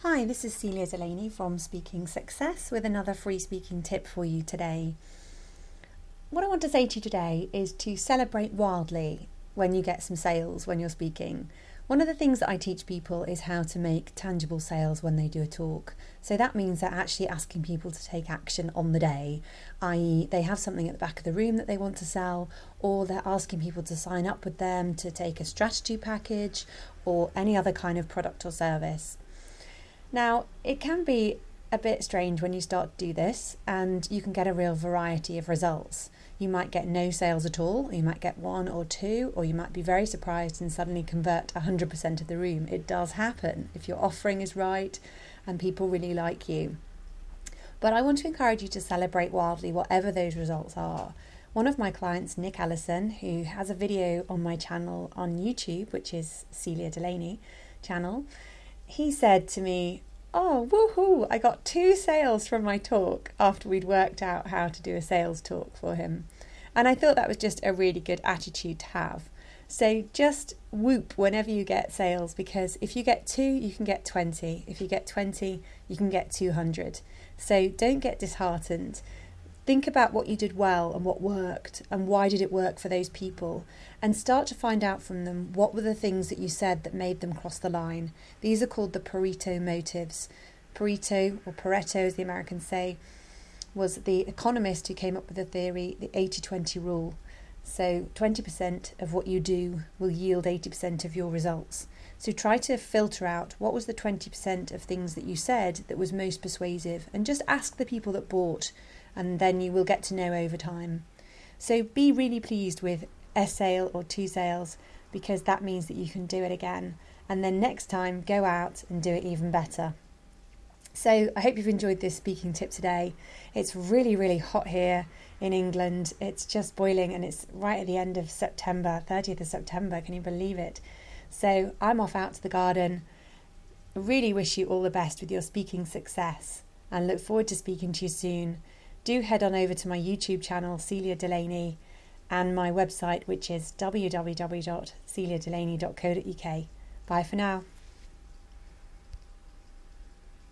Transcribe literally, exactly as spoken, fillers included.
Hi, this is Celia Delaney from Speaking Success with another free speaking tip for you today. What I want to say to you today is to celebrate wildly when you get some sales when you're speaking. One of the things that I teach people is how to make tangible sales when they do a talk. So that means they're actually asking people to take action on the day, that is they have something at the back of the room that they want to sell, or they're asking people to sign up with them to take a strategy package or any other kind of product or service. Now, it can be a bit strange when you start to do this, and you can get a real variety of results. You might get no sales at all, you might get one or two, or you might be very surprised and suddenly convert one hundred percent of the room. It does happen if your offering is right and people really like you. But I want to encourage you to celebrate wildly whatever those results are. One of my clients, Nick Allison, who has a video on my channel on YouTube, which is Celia Delaney channel, he said to me, "Oh, woohoo, I got two sales from my talk," after we'd worked out how to do a sales talk for him. And I thought that was just a really good attitude to have. So just whoop whenever you get sales, because if you get two, you can get twenty. If you get twenty, you can get two hundred. So don't get disheartened. Think about what you did well and what worked and why did it work for those people, and start to find out from them what were the things that you said that made them cross the line. These are called the Pareto motives. Pareto, or Pareto as the Americans say, was the economist who came up with the theory, the eighty twenty rule. So twenty percent of what you do will yield eighty percent of your results. So try to filter out what was the twenty percent of things that you said that was most persuasive, and just ask the people that bought, and then you will get to know over time. So be really pleased with a sale or two sales, because that means that you can do it again. And then next time, go out and do it even better. So I hope you've enjoyed this speaking tip today. It's really, really hot here in England. It's just boiling, and it's right at the end of September, thirtieth of September. Can you believe it? So I'm off out to the garden. I really wish you all the best with your speaking success, and look forward to speaking to you soon. Do head on over to my YouTube channel, Celia Delaney, and my website, which is w w w dot celia delaney dot co dot u k. Bye for now.